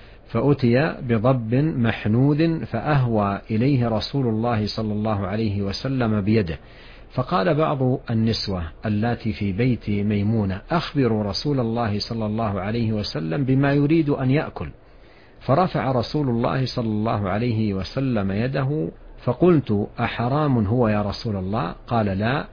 فأتي بضب محنوذ فأهوى إليه رسول الله صلى الله عليه وسلم بيده، فقال بعض النسوة اللاتي في بيت ميمونة: أخبروا رسول الله صلى الله عليه وسلم بما يريد أن يأكل. فرفع رسول الله صلى الله عليه وسلم يده، فقلت: أحرام هو يا رسول الله؟ قال: لا،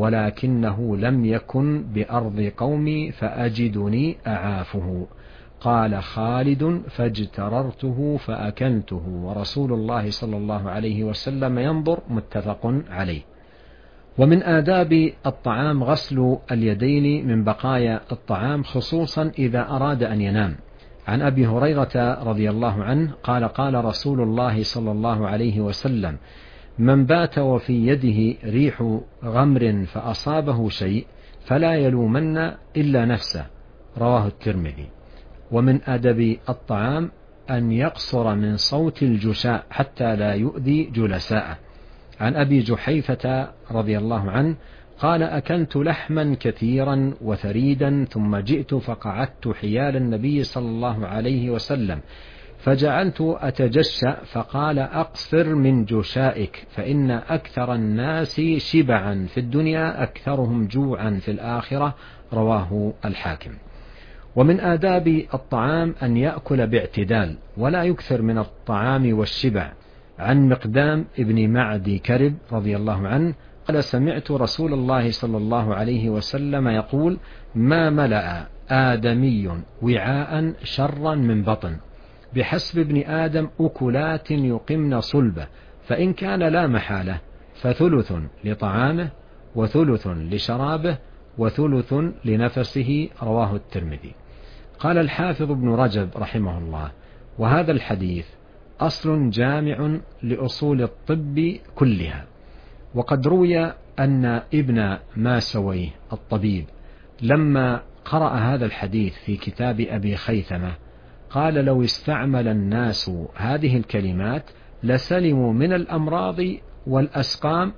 ولكنه لم يكن بأرض قومي فأجدني أعافه. قال خالد: فاجتررته فأكلته ورسول الله صلى الله عليه وسلم ينظر. متفق عليه. ومن آداب الطعام غسل اليدين من بقايا الطعام، خصوصا إذا أراد أن ينام. عن أبي هريرة رضي الله عنه قال: قال رسول الله صلى الله عليه وسلم: من بات وفي يده ريح غمر فأصابه شيء فلا يلومن إلا نفسه. رواه الترمذي. ومن أدب الطعام أن يقصر من صوت الجشاء حتى لا يؤذي جلساءه. عن أبي جحيفة رضي الله عنه قال: أكلت لحما كثيرا وثريدا، ثم جئت فقعدت حيال النبي صلى الله عليه وسلم، فجعلت أتجشأ، فقال: أقصر من جشائك، فإن أكثر الناس شبعا في الدنيا أكثرهم جوعا في الآخرة. رواه الحاكم. ومن آداب الطعام أن يأكل باعتدال ولا يكثر من الطعام والشبع. عن مقدام ابن معدي كرب رضي الله عنه قال: سمعت رسول الله صلى الله عليه وسلم يقول: ما ملأ آدمي وعاء شرا من بطن، بحسب ابن آدم أكلات يقمن صلبه، فإن كان لا محالة فثلث لطعامه وثلث لشرابه وثلث لنفسه. رواه الترمذي. قال الحافظ ابن رجب رحمه الله: وهذا الحديث أصل جامع لأصول الطب كلها. وقد روي أن ابن ماسويه الطبيب لما قرأ هذا الحديث في كتاب أبي خيثمة قال: لو استعمل الناس هذه الكلمات لسلموا من الأمراض والأسقام،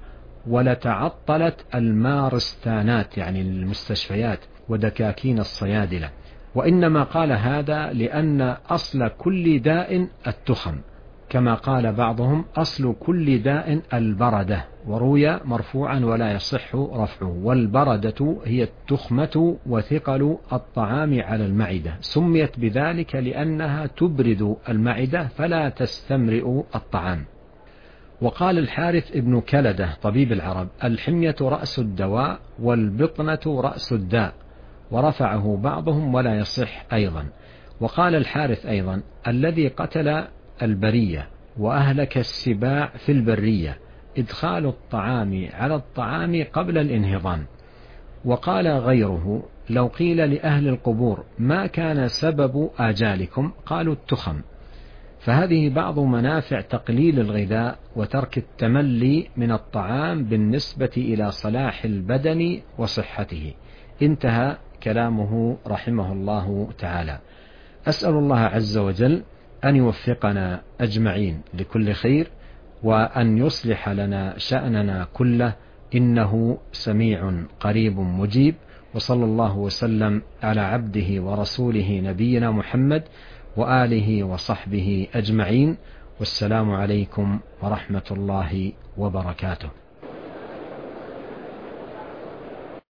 ولتعطلت المارستانات يعني المستشفيات ودكاكين الصيادلة. وإنما قال هذا لأن أصل كل داء التخم، كما قال بعضهم: أصل كل داء البردة. وروي مرفوعا ولا يصح رفعه: والبردة هي التخمة وثقل الطعام على المعدة، سميت بذلك لأنها تبرد المعدة فلا تستمرئ الطعام. وقال الحارث ابن كلدة طبيب العرب: الحمية رأس الدواء والبطنة رأس الداء، ورفعه بعضهم ولا يصح أيضا. وقال الحارث أيضا: الذي قتل البرية وأهلك السباع في البرية إدخال الطعام على الطعام قبل الانهضام. وقال غيره: لو قيل لأهل القبور ما كان سبب آجالكم؟ قالوا: التخم. فهذه بعض منافع تقليل الغذاء وترك التملي من الطعام بالنسبة إلى صلاح البدن وصحته. انتهى كلامه رحمه الله تعالى. أسأل الله عز وجل أن يوفقنا أجمعين لكل خير، وأن يصلح لنا شأننا كله، إنه سميع قريب مجيب. وصلى الله وسلم على عبده ورسوله نبينا محمد وآله وصحبه أجمعين، والسلام عليكم ورحمة الله وبركاته.